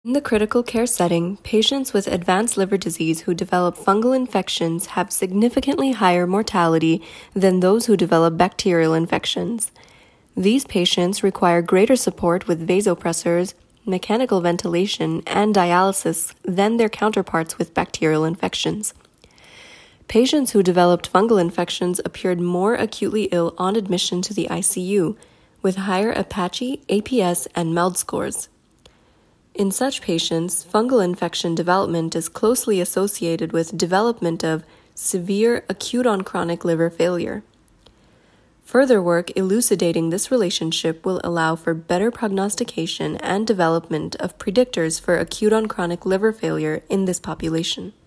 In the critical care setting, patients with advanced liver disease who develop fungal infections have significantly higher mortality than those who develop bacterial infections. These patients require greater support with vasopressors, mechanical ventilation, and dialysis than their counterparts with bacterial infections. Patients who developed fungal infections appeared more acutely ill on admission to the ICU, with higher Apache, APS, and MELD scores. In such patients, fungal infection development is closely associated with development of severe acute on chronic liver failure. Further work elucidating this relationship will allow for better prognostication and development of predictors for acute on chronic liver failure in this population.